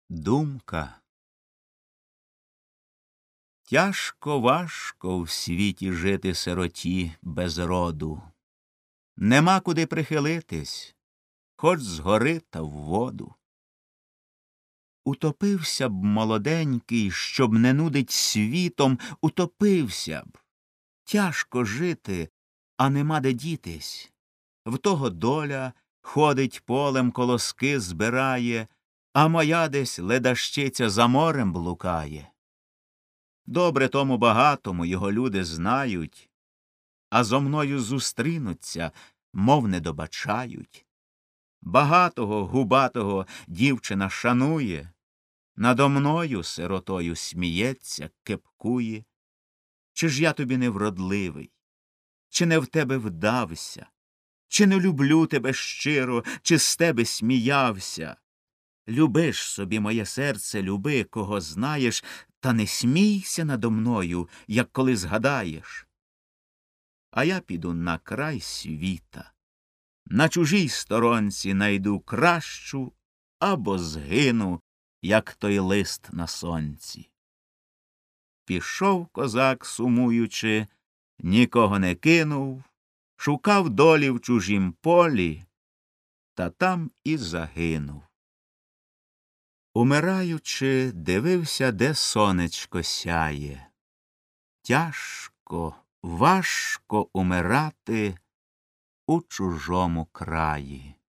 Думка. Тяжко, важко в світі жити сироті без роду. Нема куди прихилитись, хоч згори та в воду. Утопився б молоденький, щоб не нудить світом, утопився б. Тяжко жити, а нема де дітись. В того доля ходить полем, колоски збирає, а моя десь ледащиця за морем блукає. Добре тому багатому його люди знають, а зо мною зустрінуться, мов не добачають. Багатого, губатого дівчина шанує, надо мною сиротою сміється, кепкує. Чи ж я тобі не вродливий, чи не в тебе вдався, чи не люблю тебе щиро, чи з тебе сміявся? Любиш собі, моє серце, люби, кого знаєш, та не смійся надо мною, як коли згадаєш. А я піду на край світа, на чужій сторонці найду кращу або згину, як той лист на сонці. Пішов козак, сумуючи, нікого не кинув, шукав долі в чужім полі, та там і загинув. Умираючи, дивився, де сонечко сяє. Тяжко, важко умирати у чужому краї.